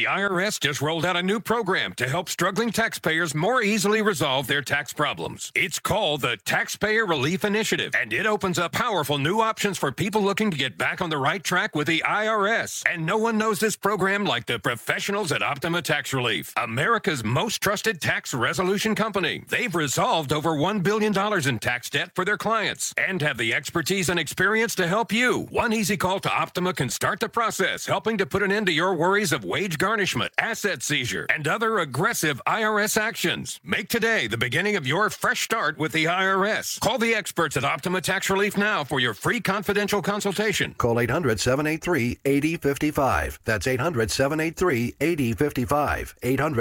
The IRS just rolled out a new program to help struggling taxpayers more easily resolve their tax problems. It's called the Taxpayer Relief Initiative, and it opens up powerful new options for people looking to get back on the right track with the IRS. And no one knows this program like the professionals at Optima Tax Relief, America's most trusted tax resolution company. They've resolved over $1 billion in tax debt for their clients and have the expertise and experience to help you. One easy call to Optima can start the process, helping to put an end to your worries of wage garnishment, asset seizure, and other aggressive IRS actions. Make today the beginning of your fresh start with the IRS. Call the experts at Optima Tax Relief now for your free confidential consultation. Call 800-783-8055. That's 800-783-8055.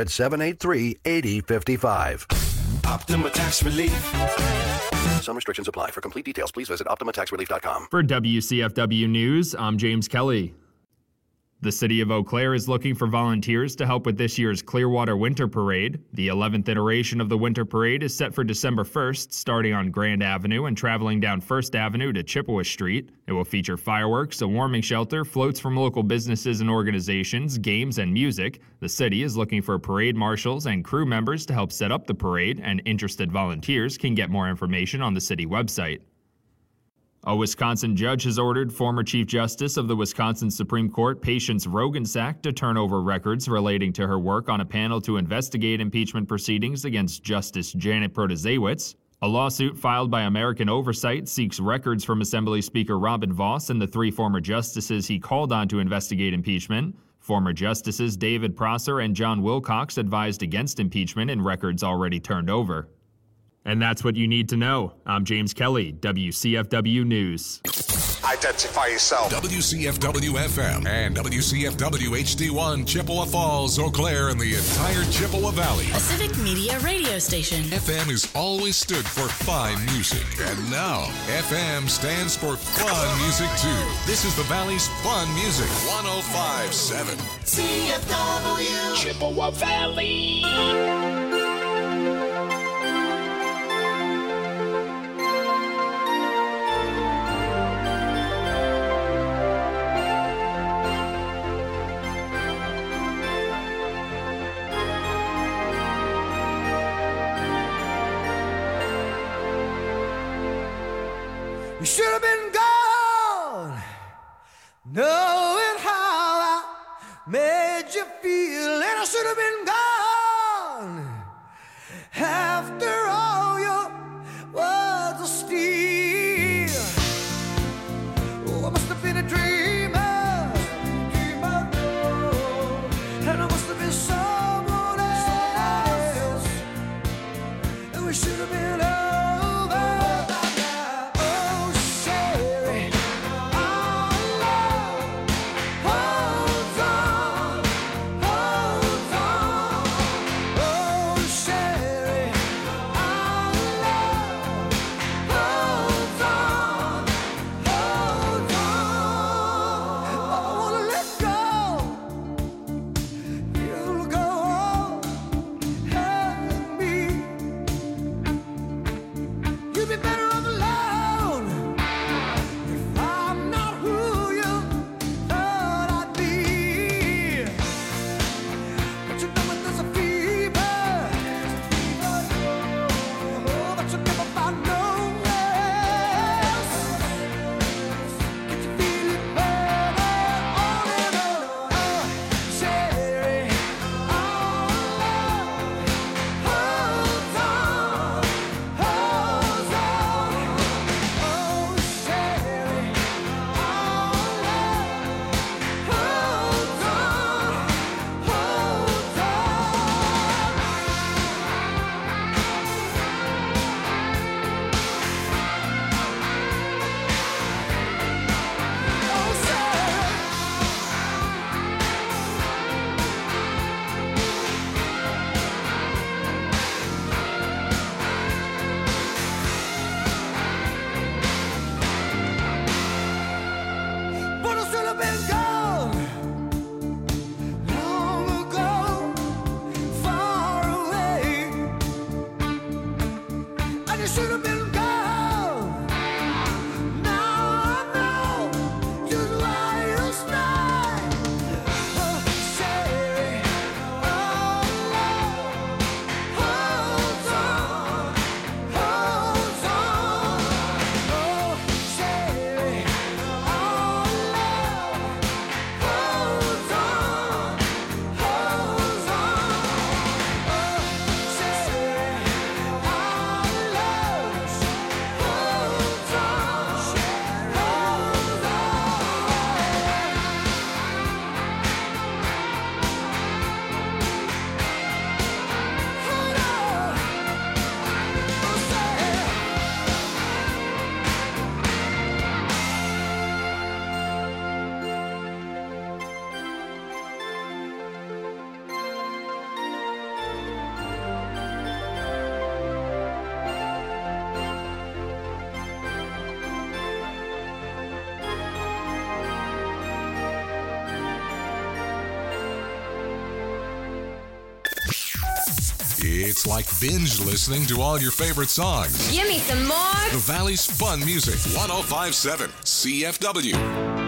800-783-8055. Optima Tax Relief. Some restrictions apply. For complete details, please visit OptimaTaxRelief.com. For WCFW News, I'm James Kelly. The city of Eau Claire is looking for volunteers to help with this year's Clearwater Winter Parade. The 11th iteration of the Winter Parade is set for December 1st, starting on Grand Avenue and traveling down 1st Avenue to Chippewa Street. It will feature fireworks, a warming shelter, floats from local businesses and organizations, games, and music. The city is looking for parade marshals and crew members to help set up the parade, and interested volunteers can get more information on the city website. A Wisconsin judge has ordered former Chief Justice of the Wisconsin Supreme Court, Patience Roggensack, to turn over records relating to her work on a panel to investigate impeachment proceedings against Justice Janet Protasiewicz. A lawsuit filed by American Oversight seeks records from Assembly Speaker Robin Vos and the three former justices he called on to investigate impeachment. Former Justices David Prosser and John Wilcox advised against impeachment in records already turned over. And that's what you need to know. I'm James Kelly, WCFW News. Identify yourself. WCFW-FM and WCFW-HD1, Chippewa Falls, Eau Claire, and the entire Chippewa Valley. A civic media radio station. FM has always stood for fine music. And now, FM stands for fun music, too. This is the Valley's fun music. 105.7. CFW. Chippewa Valley. You should have been gone, knowing how I made you feel, and I should have been gone after all your words of steel. Oh, I must have been a dreamer, and I must have been someone else, and we should have been over. It's like binge listening to all your favorite songs. Give me some more. The Valley's Fun Music, 105.7 CFW.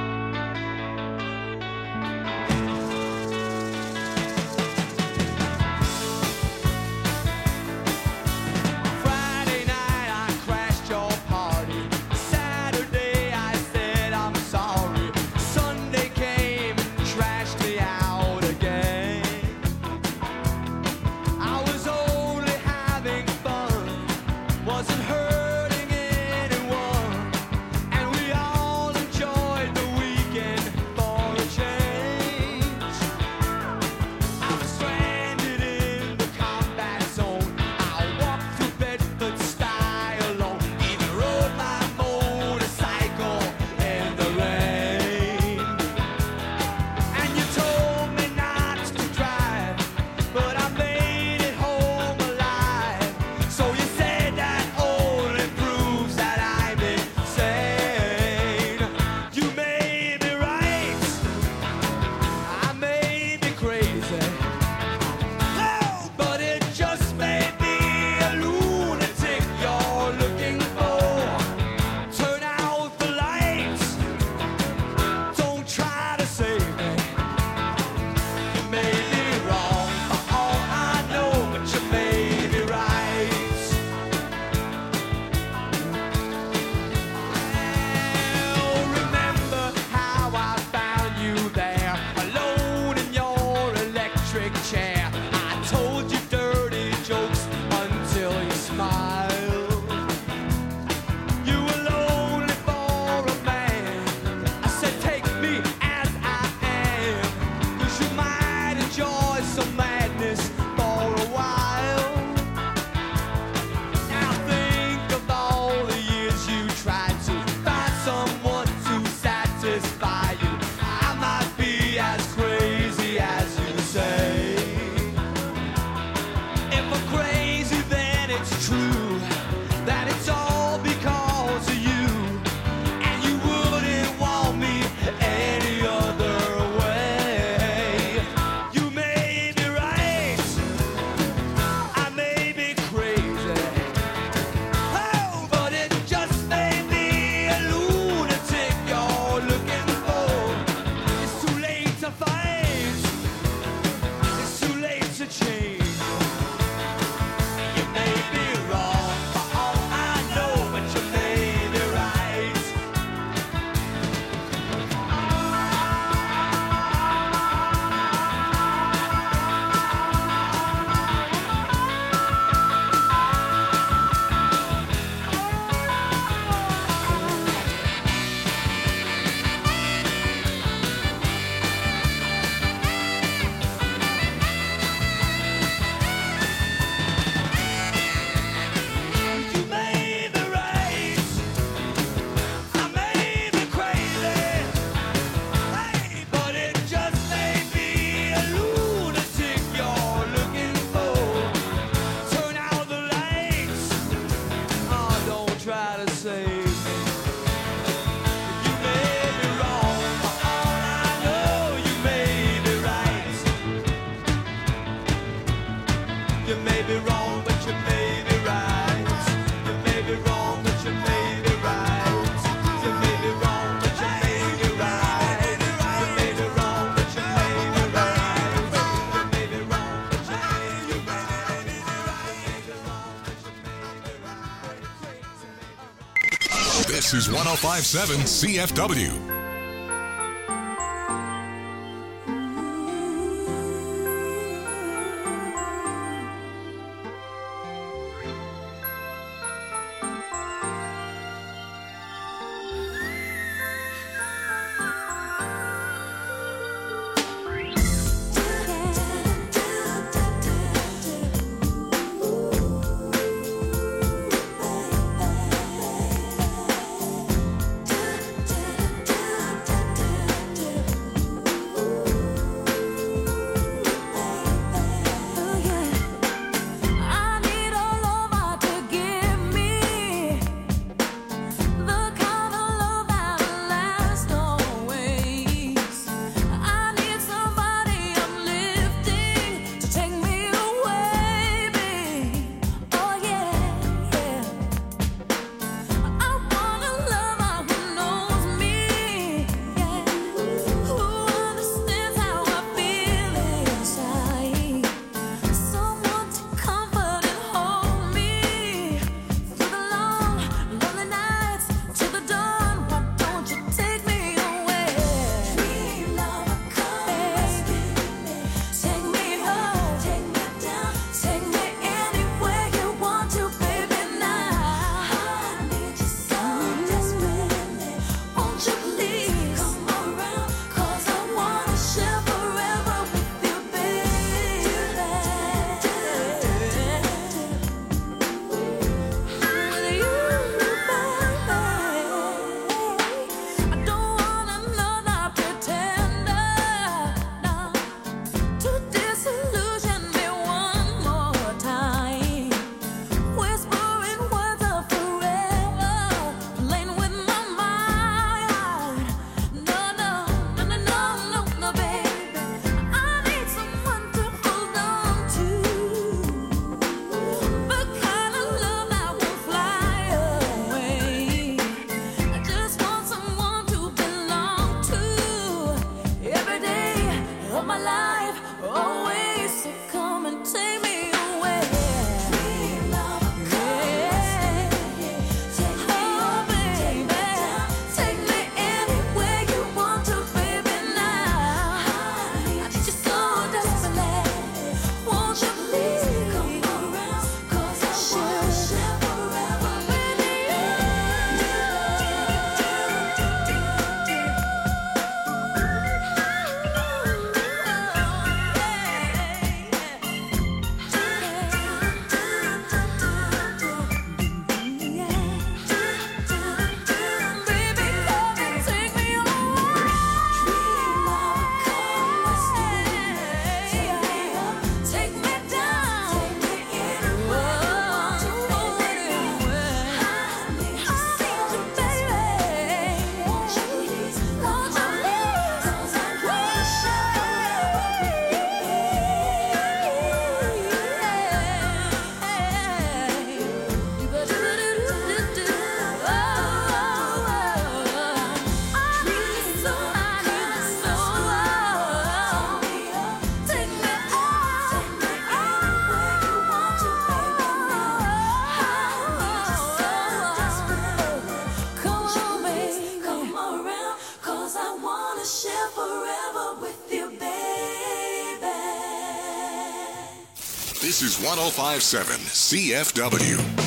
This is 105.7 CFW. This is 105.7 CFW.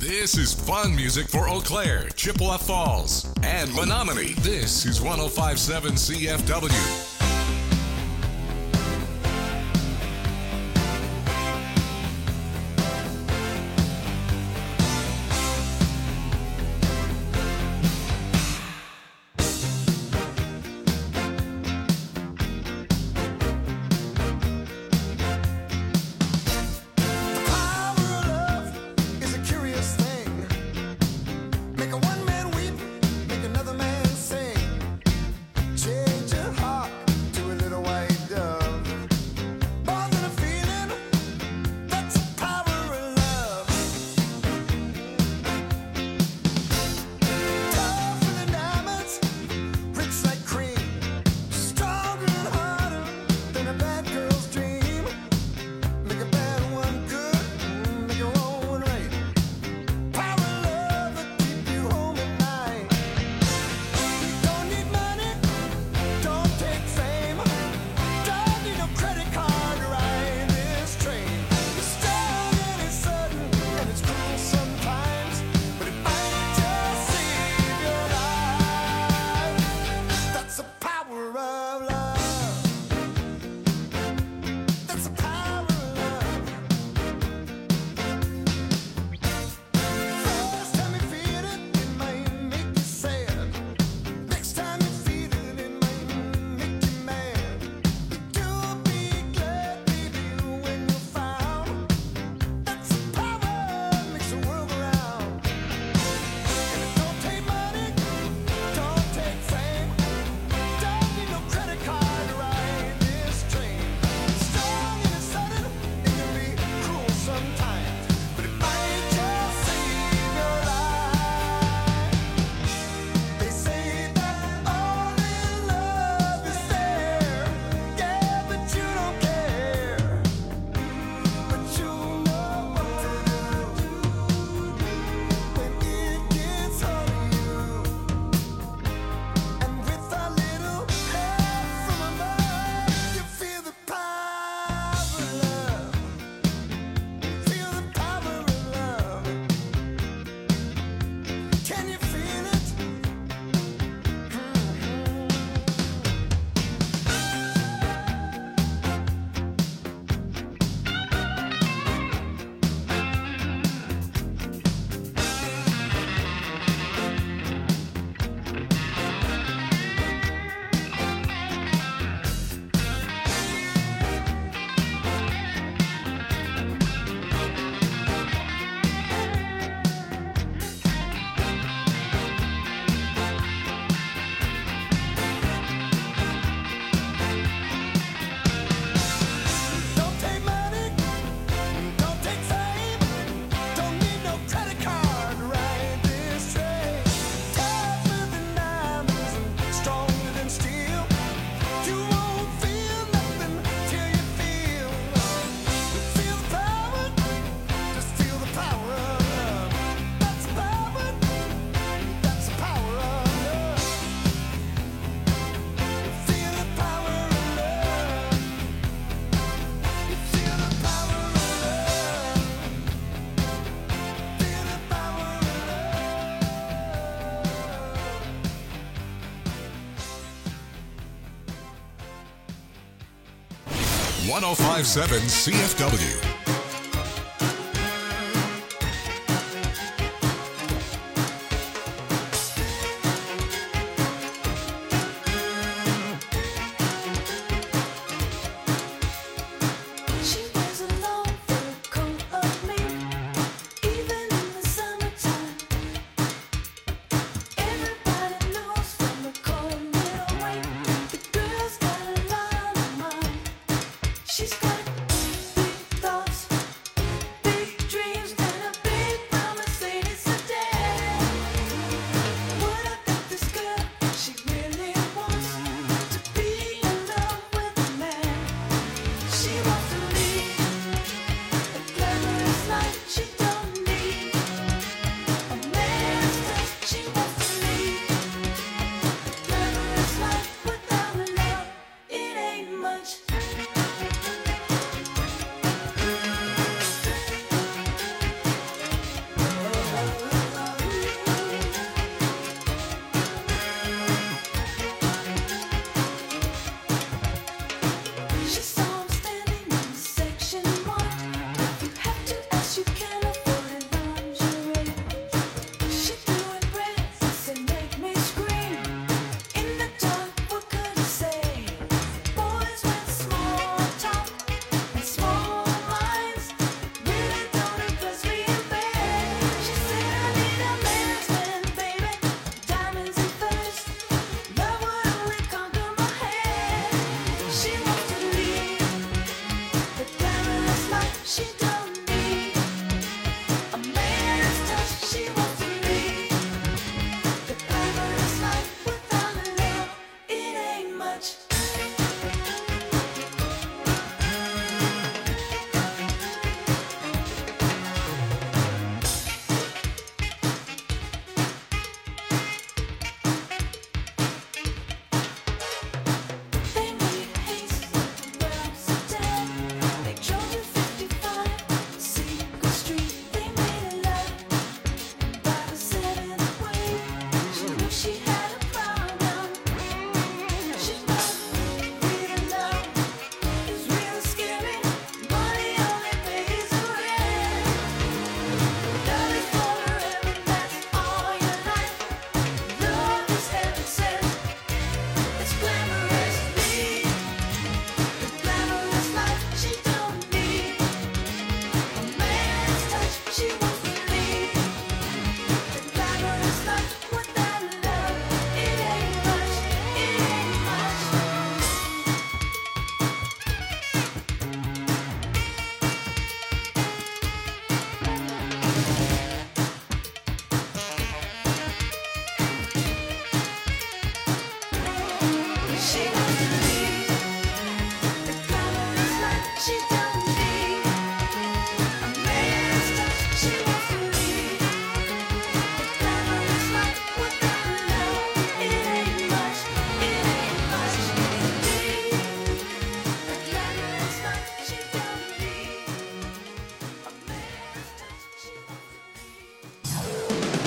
This is fun music for Eau Claire, Chippewa Falls, and Menominee. This is 105.7 CFW. .105.7 CFW. She's got big thoughts.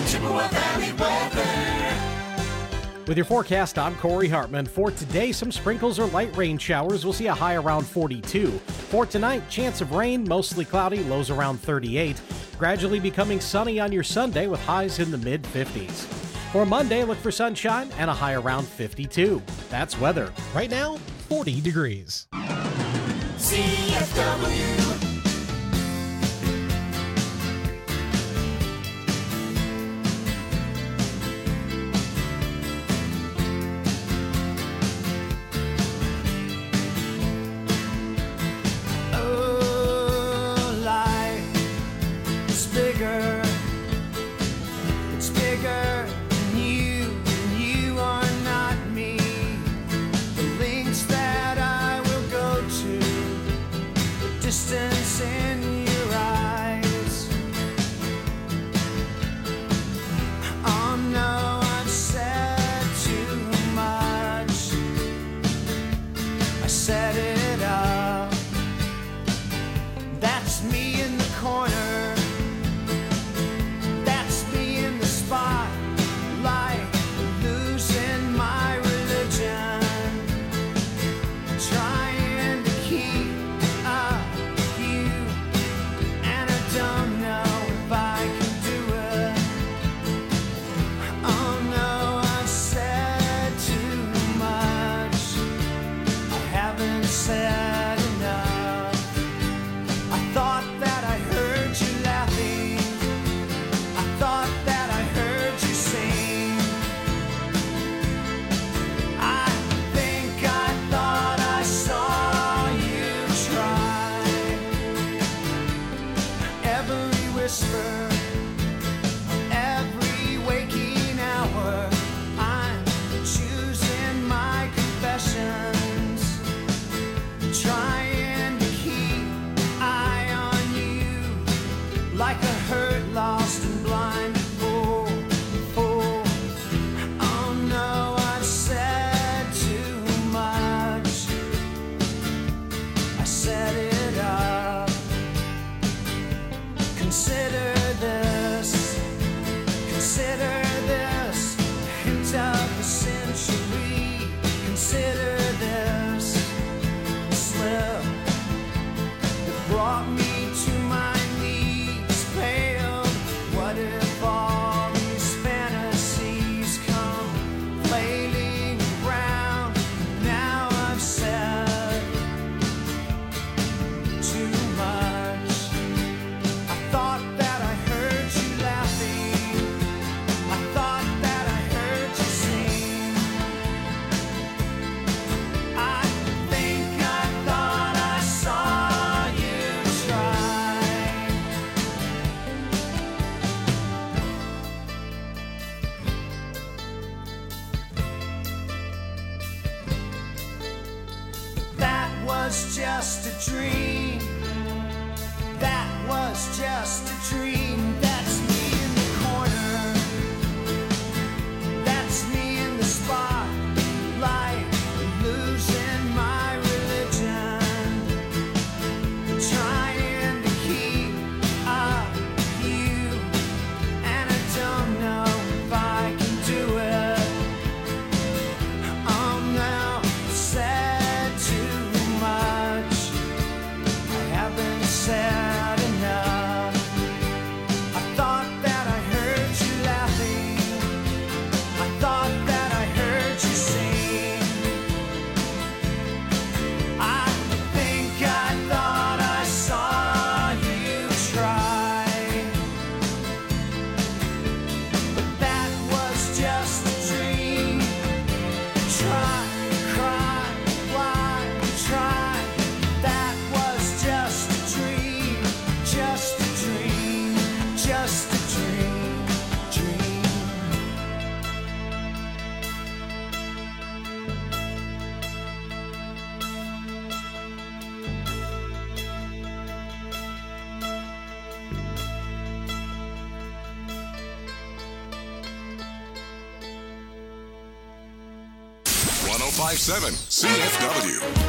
Chippewa Valley weather. With your forecast, I'm Corey Hartman. For today, some sprinkles or light rain showers. We'll see a high around 42. For tonight, chance of rain, mostly cloudy, lows around 38. Gradually becoming sunny on your Sunday with highs in the mid-50s. For Monday, look for sunshine and a high around 52. That's weather. Right now, 40 degrees. CFW. .105.7 CFW.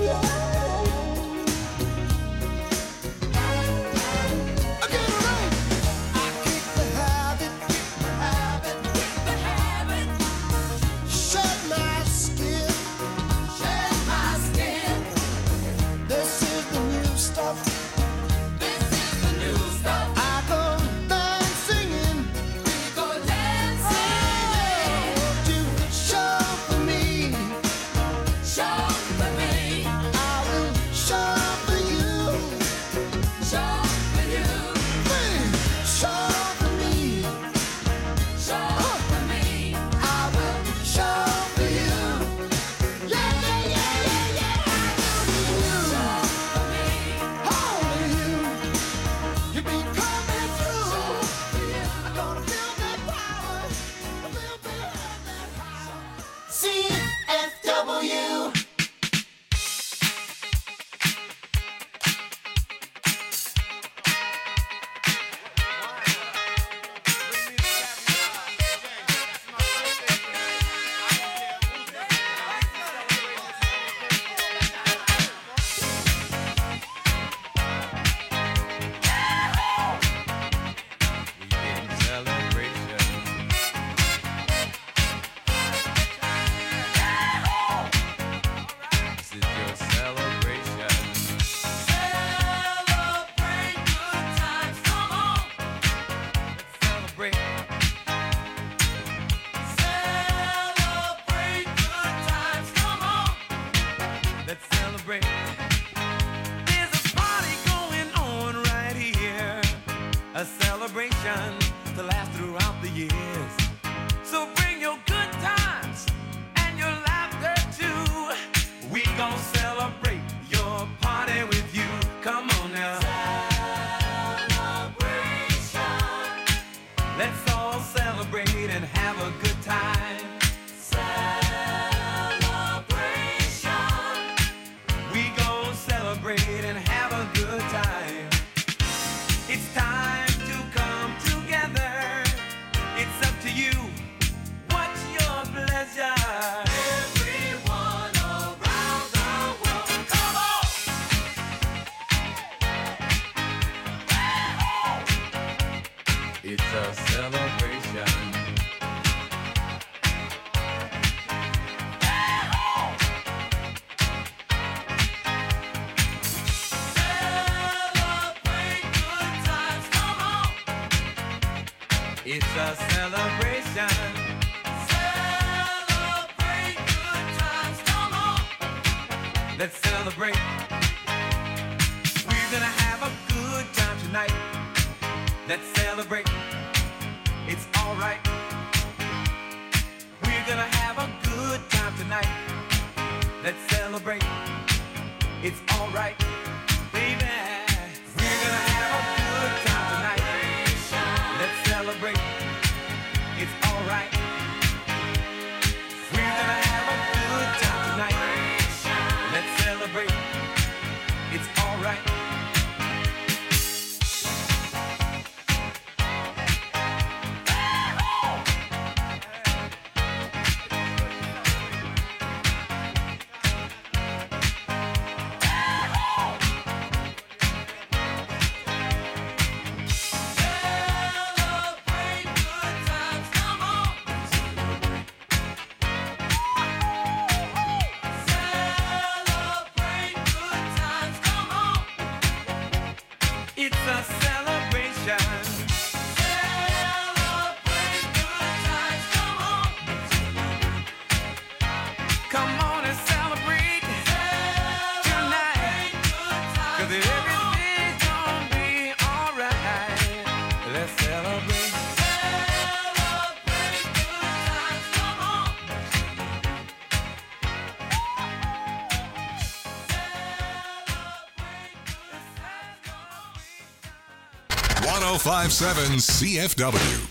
.1057 CFW.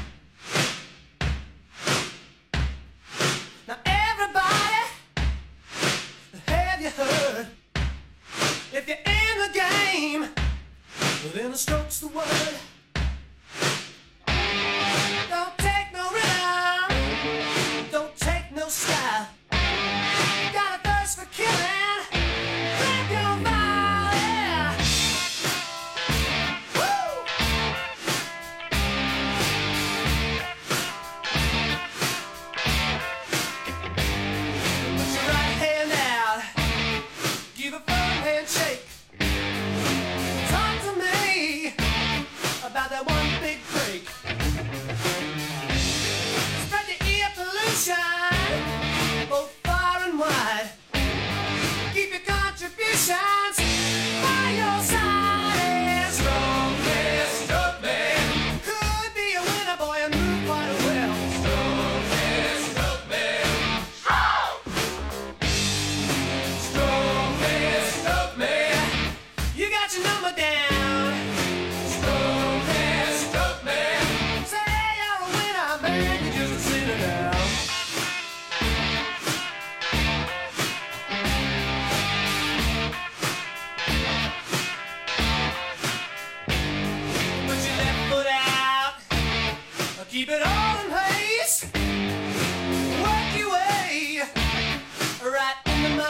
Now everybody, have you heard? If you're in the game, well, then the stroke's the word. Don't take no rhythm, don't take no style. Got a thirst for killing,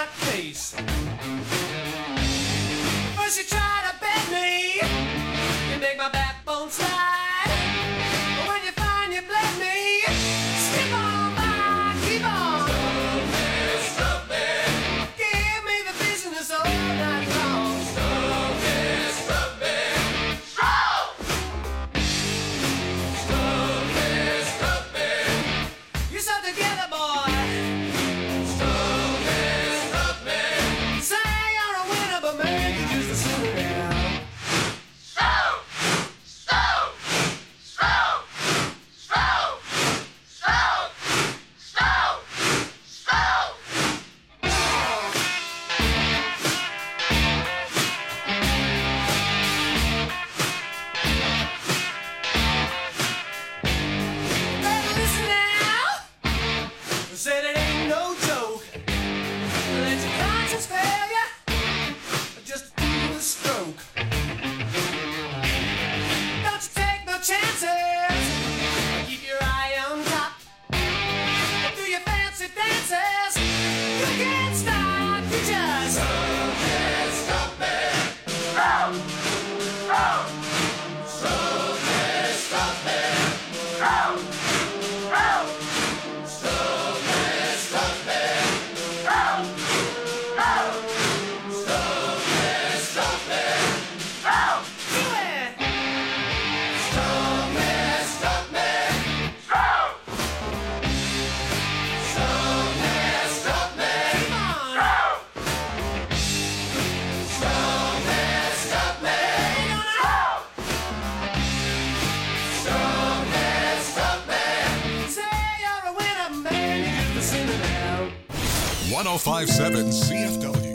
face. First you try to bend me, you make my backbone slide. But when you find you bled me, skip on by, keep on. Stop me. Give me the business all night long. Stop me. Stop me. Stop me. You're so together, boy. Stop me. Say you're a winner, but maybe just a sinner now. Better listen now. Said it ain't no joke. Let your conscience fail ya. Just do a stroke. Don't you take no chances. Keep your eye on top. Do your fancy dances. You can't stop. You just can't stop me. Stop me. Stop me. Say you're a winner, maybe just a sinner now. 1057 CFW.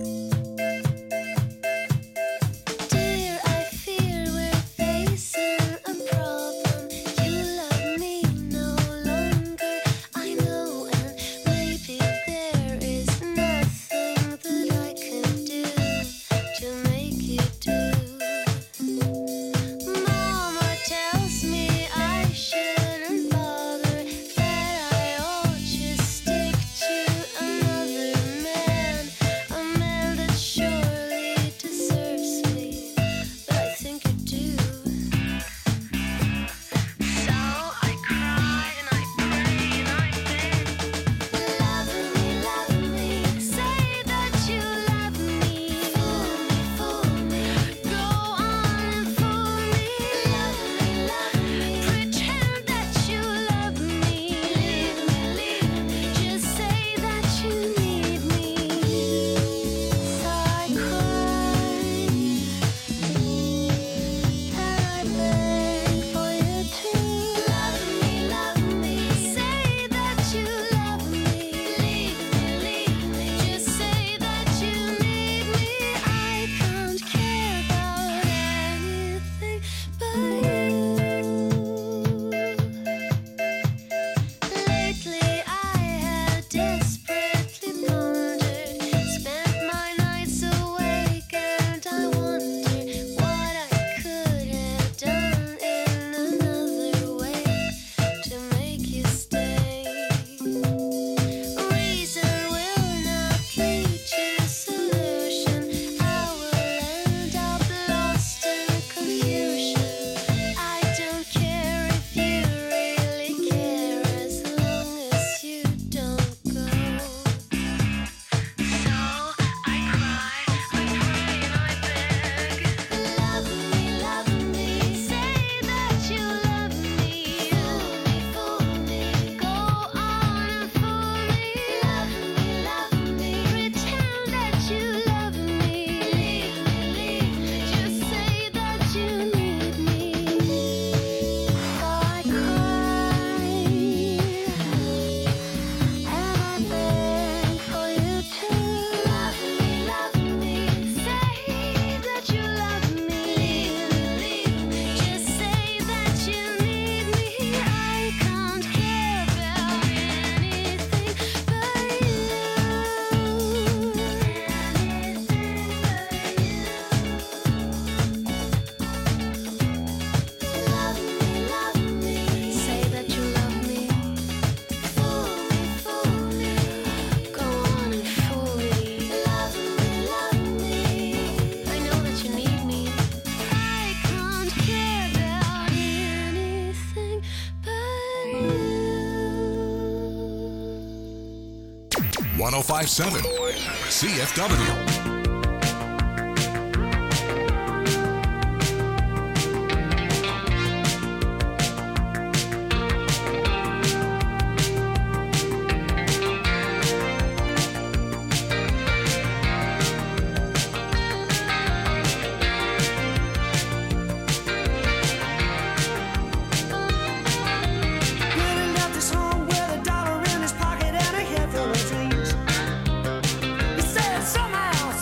Dear, I fear we're facing a problem. You love me no longer, I know, and maybe there is nothing that I can do to make you do. Mama tells me I shouldn't bother, that I ought to stick to another man, a man 105.7 CFW. Somehow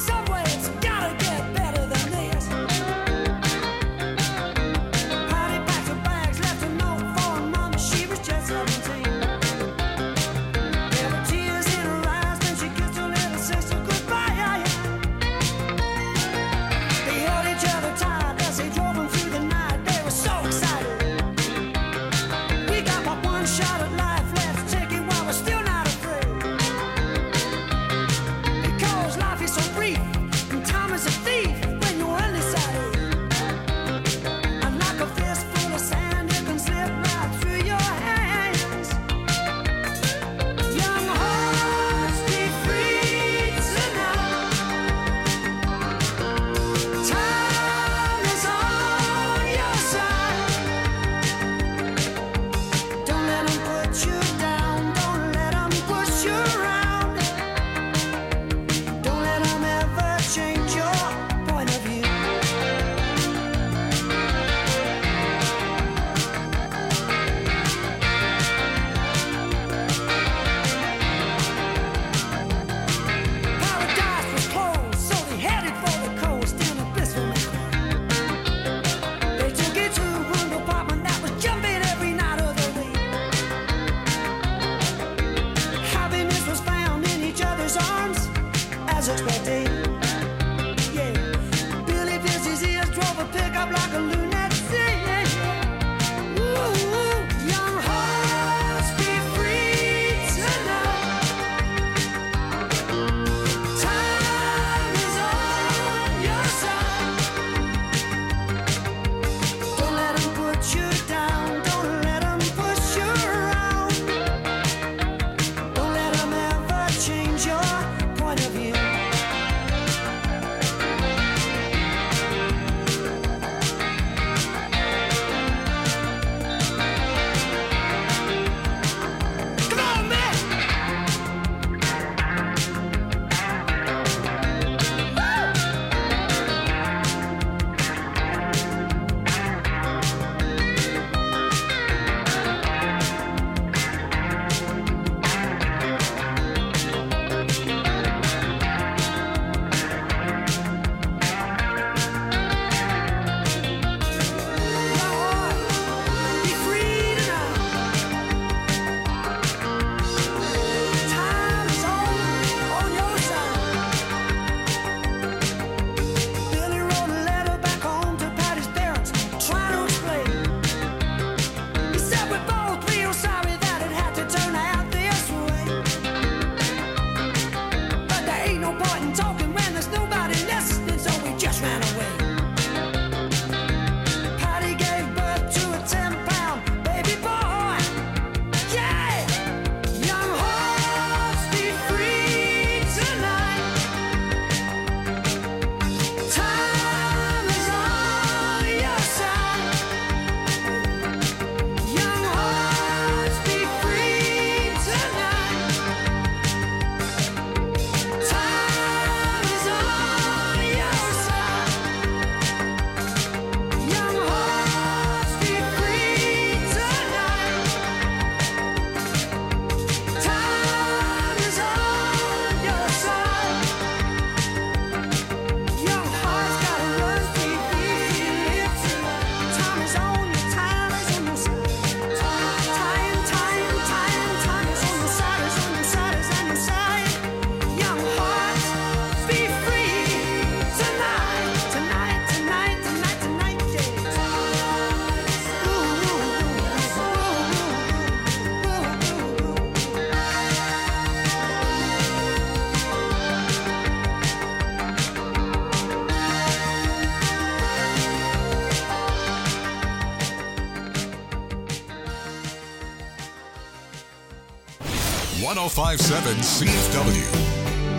1057 CFW.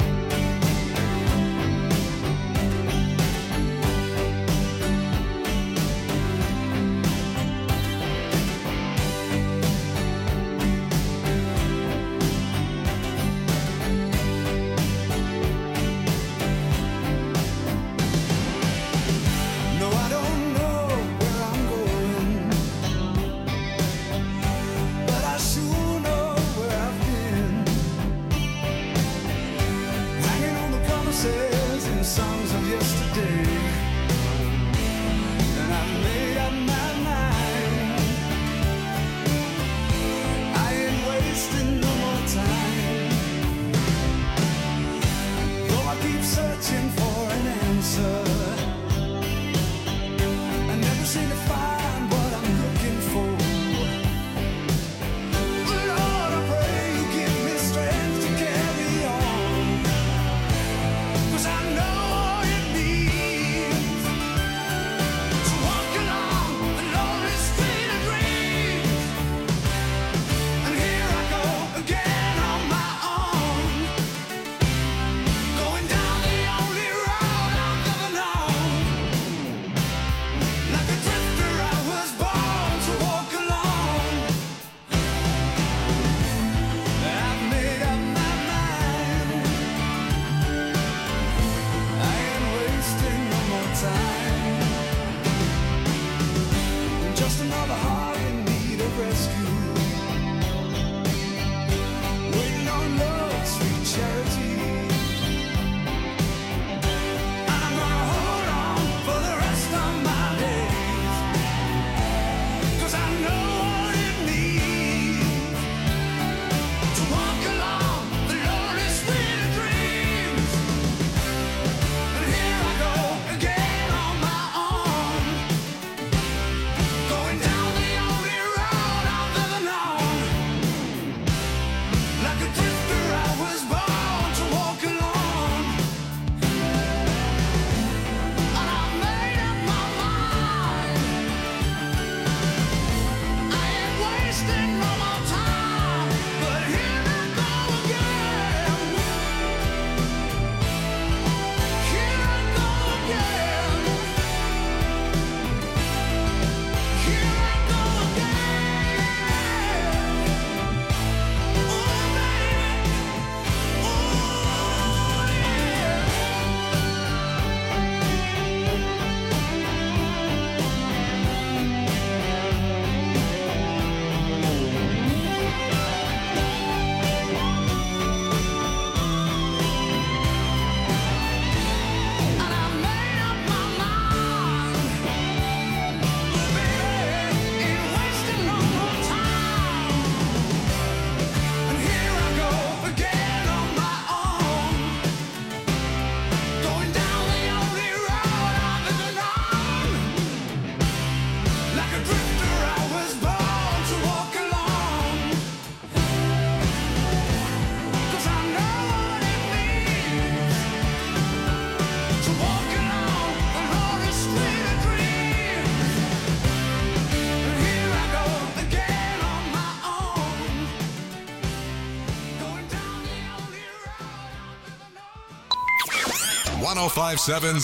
.1057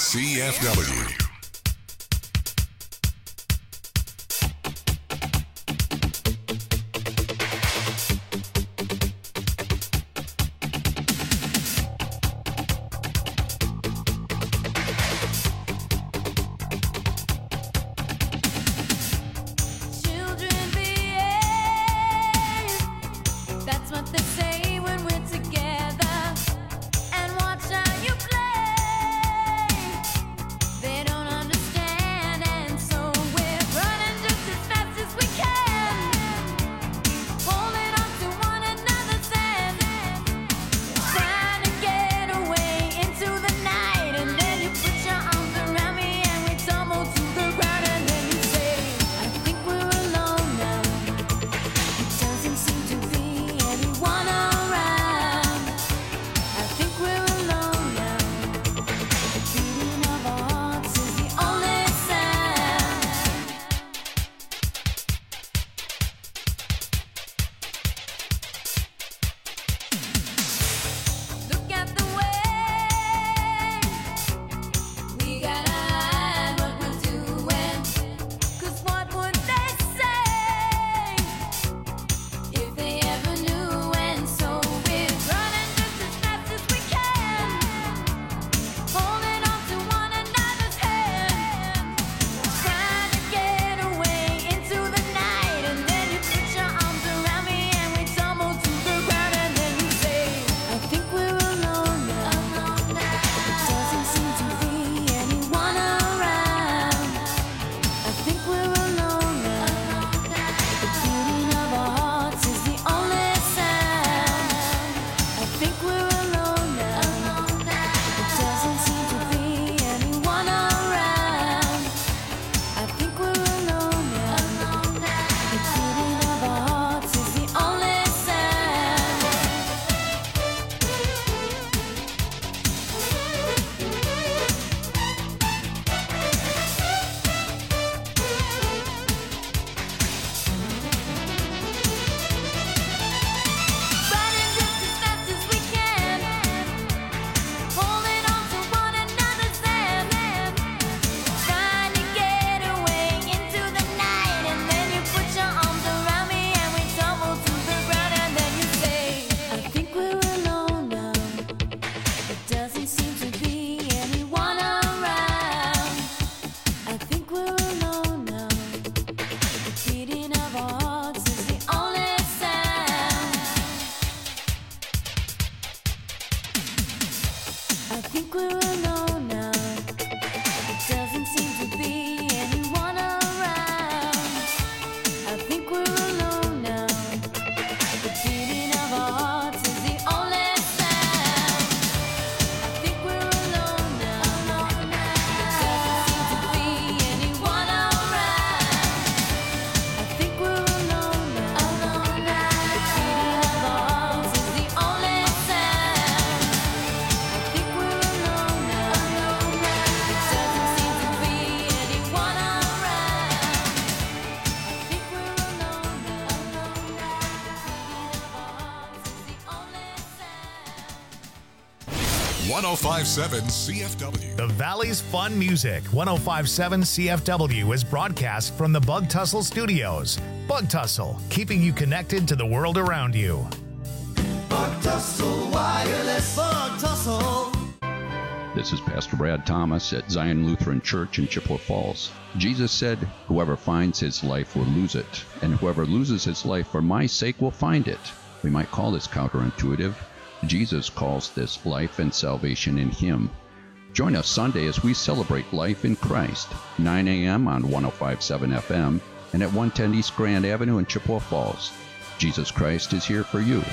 CFW. They don't 1057 CFW. The Valley's Fun Music, 1057 CFW, is broadcast from the Bug Tussle Studios. Bug Tussle, keeping you connected to the world around you. Bug Tussle Wireless. Bug Tussle. This is Pastor Brad Thomas at Zion Lutheran Church in Chippewa Falls. Jesus said, "Whoever finds his life will lose it, and whoever loses his life for my sake will find it." We might call this counterintuitive. Jesus calls this life and salvation in him. Join us Sunday as we celebrate life in Christ, 9 a.m. on 105.7 FM and at 110 East Grand Avenue in Chippewa Falls. Jesus Christ is here for you.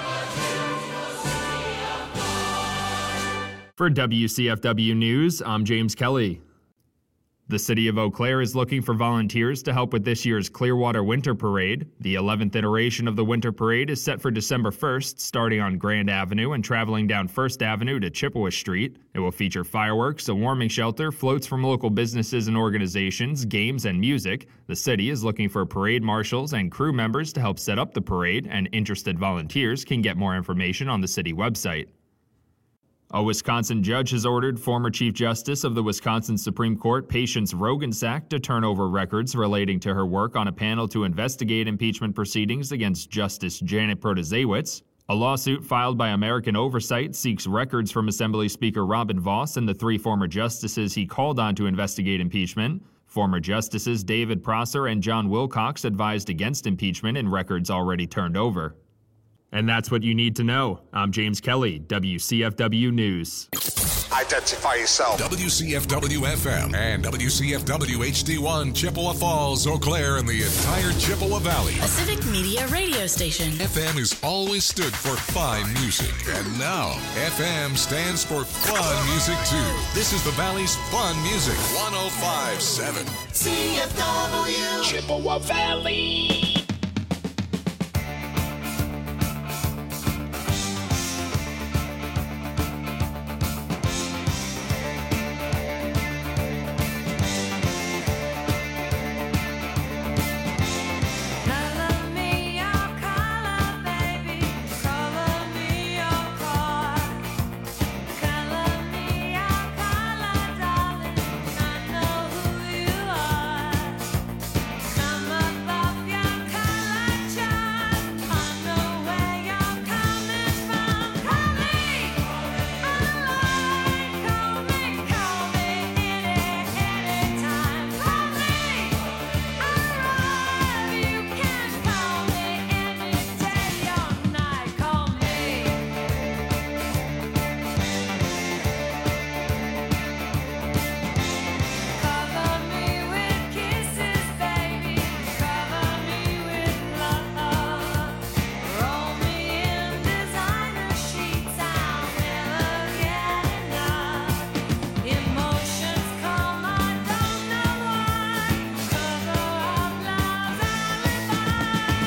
For WCFW News, I'm James Kelly. The City of Eau Claire is looking for volunteers to help with this year's Clearwater Winter Parade. The 11th iteration of the Winter Parade is set for December 1st, starting on Grand Avenue and traveling down 1st Avenue to Chippewa Street. It will feature fireworks, a warming shelter, floats from local businesses and organizations, games, and music. The city is looking for parade marshals and crew members to help set up the parade, and interested volunteers can get more information on the city website. A Wisconsin judge has ordered former Chief Justice of the Wisconsin Supreme Court, Patience Roggensack, to turn over records relating to her work on a panel to investigate impeachment proceedings against Justice Janet Protasiewicz. A lawsuit filed by American Oversight seeks records from Assembly Speaker Robin Vos and the three former justices he called on to investigate impeachment. Former Justices David Prosser and John Wilcox advised against impeachment in records already turned over. And that's what you need to know. I'm James Kelly, WCFW News. Identify yourself. WCFW FM and WCFW HD1 Chippewa Falls, Eau Claire, and the entire Chippewa Valley. A civic media radio station. FM has always stood for fine music, and now FM stands for fun music too. This is the Valley's Fun Music, 105.7 CFW. Chippewa Valley.